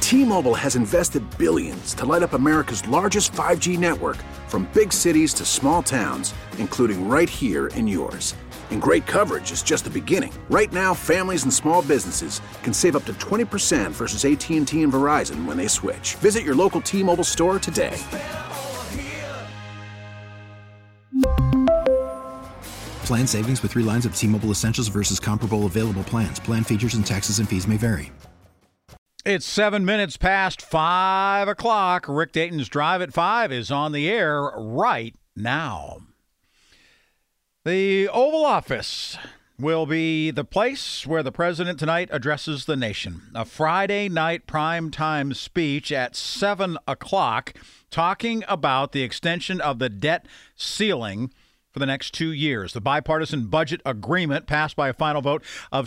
T-Mobile has invested billions to light up America's largest 5G network, from big cities to small towns, including right here in yours. And great coverage is just the beginning. Right now, families and small businesses can save up to 20% versus AT&T and Verizon when they switch. Visit your local T-Mobile store today. Plan savings with 3 lines of T-Mobile Essentials versus comparable available plans. Plan features and taxes and fees may vary. It's 7 minutes past 5 o'clock. Rick Dayton's Drive at 5 is on the air right now. The Oval Office will be the place where the president tonight addresses the nation. A Friday night primetime speech at 7 o'clock talking about the extension of the debt ceiling for the next 2 years. The bipartisan budget agreement passed by a final vote of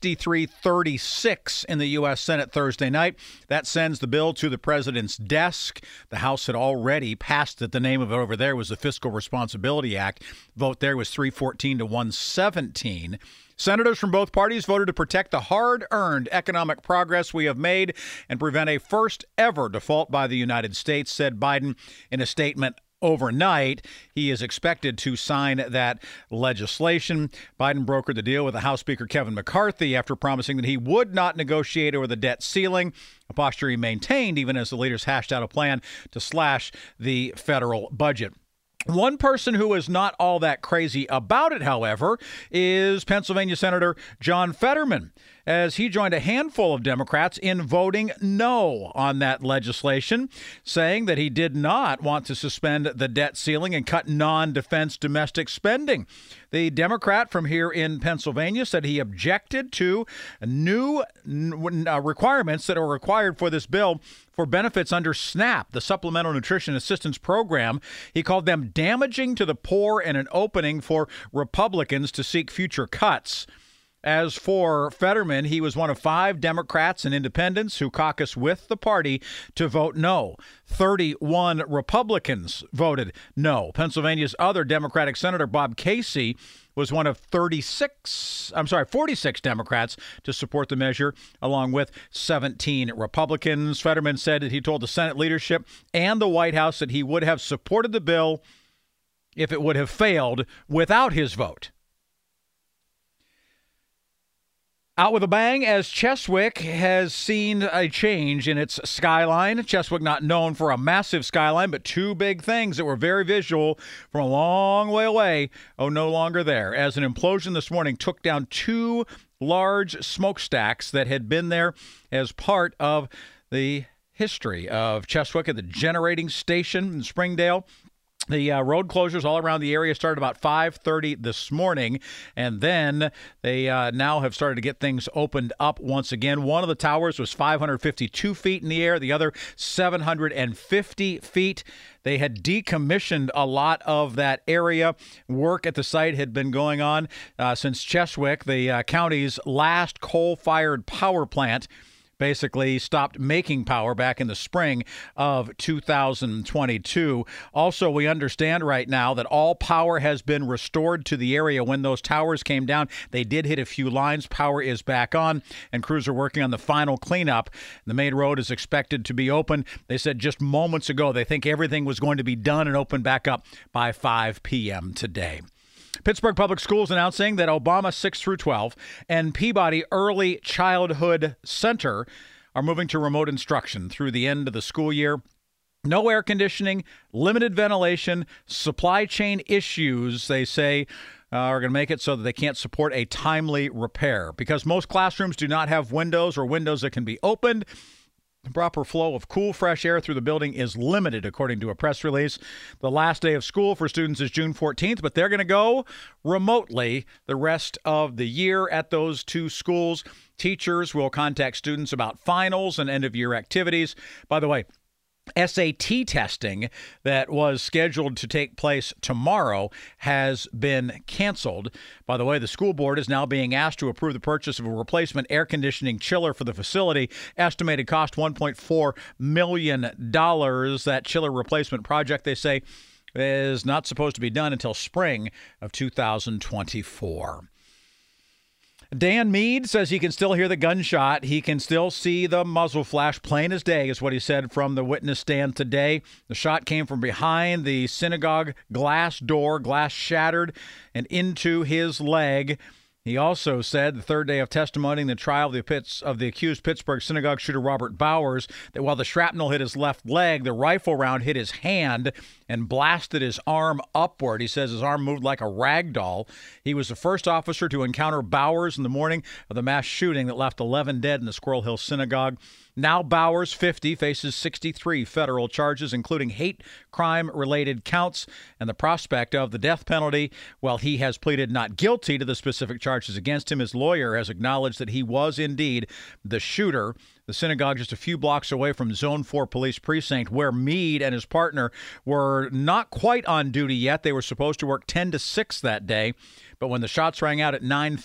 63-36 in the U.S. Senate Thursday night. That sends the bill to the president's desk. The House had already passed it. The name of it over there was the Fiscal Responsibility Act. Vote there was 314 to 117. Senators from both parties voted to protect the hard-earned economic progress we have made and prevent a first-ever default by the United States, said Biden in a statement overnight. He is expected to sign that legislation. Biden brokered the deal with the House Speaker Kevin McCarthy after promising that he would not negotiate over the debt ceiling, a posture he maintained even as the leaders hashed out a plan to slash the federal budget. One person who is not all that crazy about it, however, is Pennsylvania Senator John Fetterman, as he joined a handful of Democrats in voting no on that legislation, saying that he did not want to suspend the debt ceiling and cut non-defense domestic spending. The Democrat from here in Pennsylvania said he objected to new requirements that are required for this bill for benefits under SNAP, the Supplemental Nutrition Assistance Program. He called them damaging to the poor and an opening for Republicans to seek future cuts. As for Fetterman, he was one of 5 Democrats and independents who caucus with the party to vote no. 31 Republicans voted no. Pennsylvania's other Democratic Senator Bob Casey was one of 46 Democrats to support the measure, along with 17 Republicans. Fetterman said that he told the Senate leadership and the White House that he would have supported the bill if it would have failed without his vote. Out with a bang as Cheswick has seen a change in its skyline. Cheswick not known for a massive skyline, but 2 big things that were very visual from a long way away, no longer there, as an implosion this morning took down 2 large smokestacks that had been there as part of the history of Cheswick at the generating station in Springdale. The road closures all around the area started about 5:30 this morning, and then they now have started to get things opened up once again. One of the towers was 552 feet in the air, the other 750 feet. They had decommissioned a lot of that area. Work at the site had been going on since Cheswick, the county's last coal-fired power plant, basically stopped making power back in the spring of 2022. Also, we understand right now that all power has been restored to the area. When those towers came down, they did hit a few lines. Power is back on, and crews are working on the final cleanup. The main road is expected to be open. They said just moments ago they think everything was going to be done and open back up by 5 p.m. today. Pittsburgh Public Schools announcing that Obama 6 through 12 and Peabody Early Childhood Center are moving to remote instruction through the end of the school year. No air conditioning, limited ventilation, supply chain issues, they say, are going to make it so that they can't support a timely repair. Because most classrooms do not have windows or windows that can be opened, the proper flow of cool, fresh air through the building is limited, according to a press release. The last day of school for students is June 14th, but they're going to go remotely the rest of the year at those 2 schools. Teachers will contact students about finals and end-of-year activities. By the way, SAT testing that was scheduled to take place tomorrow has been canceled. By the way, the school board is now being asked to approve the purchase of a replacement air conditioning chiller for the facility. Estimated cost $1.4 million. That chiller replacement project, they say, is not supposed to be done until spring of 2024. Dan Meade says he can still hear the gunshot. He can still see the muzzle flash plain as day, is what he said from the witness stand today. The shot came from behind the synagogue glass door, glass shattered, and into his leg. He also said, the third day of testimony in the trial of the accused Pittsburgh synagogue shooter Robert Bowers, that while the shrapnel hit his left leg, the rifle round hit his hand and blasted his arm upward. He says his arm moved like a rag doll. He was the first officer to encounter Bowers in the morning of the mass shooting that left 11 dead in the Squirrel Hill Synagogue. Now Bowers, 50, faces 63 federal charges, including hate crime-related counts and the prospect of the death penalty. While he has pleaded not guilty to the specific charges against him, his lawyer has acknowledged that he was indeed the shooter. The synagogue just a few blocks away from Zone 4 Police Precinct, where Meade and his partner were not quite on duty yet. They were supposed to work 10 to 6 that day. But when the shots rang out at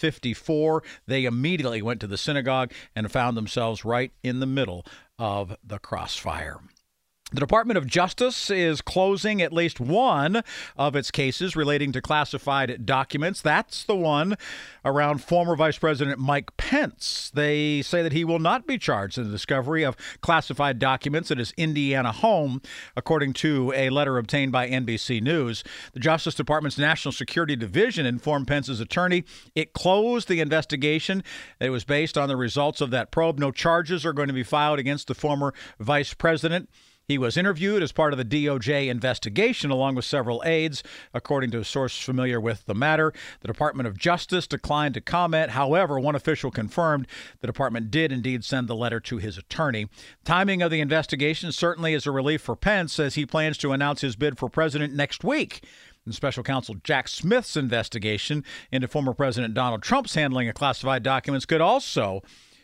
9:54, they immediately went to the synagogue and found themselves right in the middle of the crossfire. The Department of Justice is closing at least one of its cases relating to classified documents. That's the one around former Vice President Mike Pence. They say that he will not be charged in the discovery of classified documents at his Indiana home, according to a letter obtained by NBC News. The Justice Department's National Security Division informed Pence's attorney it closed the investigation. It was based on the results of that probe. No charges are going to be filed against the former vice president. He was interviewed as part of the DOJ investigation along with several aides, according to a source familiar with the matter. The Department of Justice declined to comment. However, one official confirmed the department did indeed send the letter to his attorney. Timing of the investigation certainly is a relief for Pence, as he plans to announce his bid for president next week. And Special Counsel Jack Smith's investigation into former President Donald Trump's handling of classified documents could also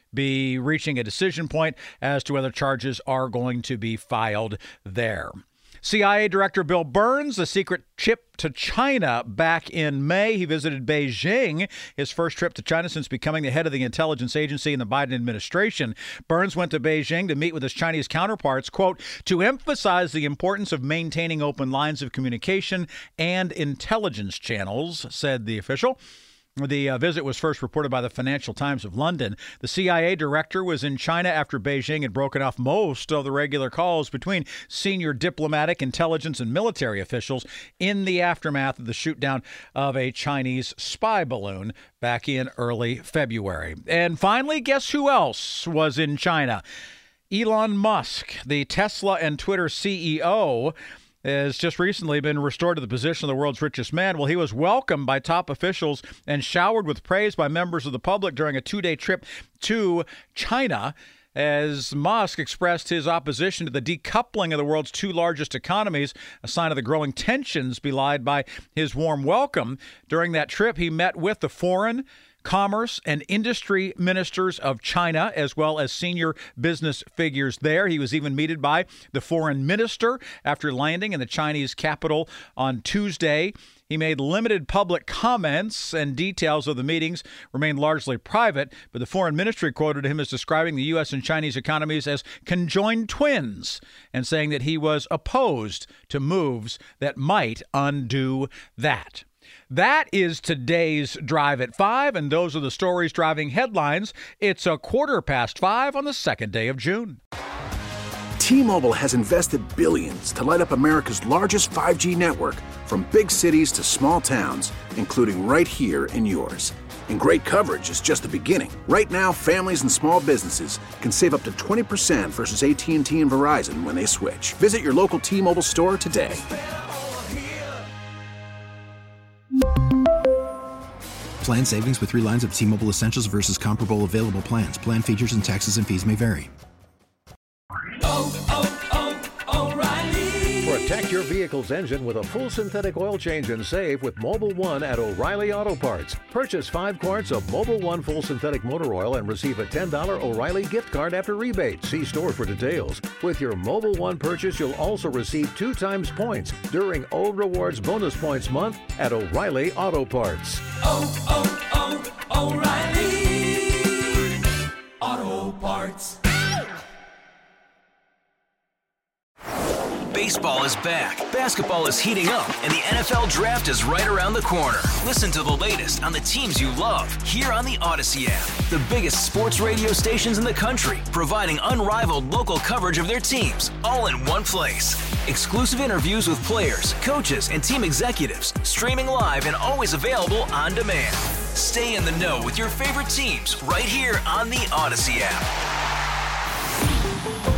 be reaching a decision point as to whether charges are going to be filed there. CIA Director Bill Burns, a secret trip to China back in May. He visited Beijing, his first trip to China since becoming the head of the intelligence agency in the Biden administration. Burns went to Beijing to meet with his Chinese counterparts, quote, to emphasize the importance of maintaining open lines of communication and intelligence channels, said the official. The visit was first reported by the Financial Times of London. The CIA director was in China after Beijing had broken off most of the regular calls between senior diplomatic, intelligence, and military officials in the aftermath of the shoot-down of a Chinese spy balloon back in early February. And finally, guess who else was in China? Elon Musk, the Tesla and Twitter CEO, has just recently been restored to the position of the world's richest man. Well, he was welcomed by top officials and showered with praise by members of the public during a 2-day trip to China, as Musk expressed his opposition to the decoupling of the world's two largest economies, a sign of the growing tensions belied by his warm welcome. During that trip, he met with the foreign, commerce, and industry ministers of China, as well as senior business figures there. He was even meted by the foreign minister after landing in the Chinese capital on Tuesday. He made limited public comments, and details of the meetings remained largely private, but the foreign ministry quoted him as describing the U.S. and Chinese economies as conjoined twins and saying that he was opposed to moves that might undo that. That is today's Drive at 5, and those are the stories driving headlines. It's 5:15 on the second day of June. T-Mobile has invested billions to light up America's largest 5G network, from big cities to small towns, including right here in yours. And great coverage is just the beginning. Right now, families and small businesses can save up to 20% versus AT&T and Verizon when they switch. Visit your local T-Mobile store today. Plan savings with 3 lines of T-Mobile Essentials versus comparable available plans. Plan features and taxes and fees may vary. O'Reilly. Protect your vehicle's engine with a full synthetic oil change and save with Mobil 1 at O'Reilly Auto Parts. Purchase 5 quarts of Mobil 1 full synthetic motor oil and receive a $10 O'Reilly gift card after rebate. See store for details. With your Mobil 1 purchase, you'll also receive 2 times points during O Rewards Bonus Points Month at O'Reilly Auto Parts. O'Reilly Auto Parts. Baseball is back, basketball is heating up, and the NFL Draft is right around the corner. Listen to the latest on the teams you love here on the Odyssey app. The biggest sports radio stations in the country, providing unrivaled local coverage of their teams, all in one place. Exclusive interviews with players, coaches, and team executives, streaming live and always available on demand. Stay in the know with your favorite teams right here on the Odyssey app.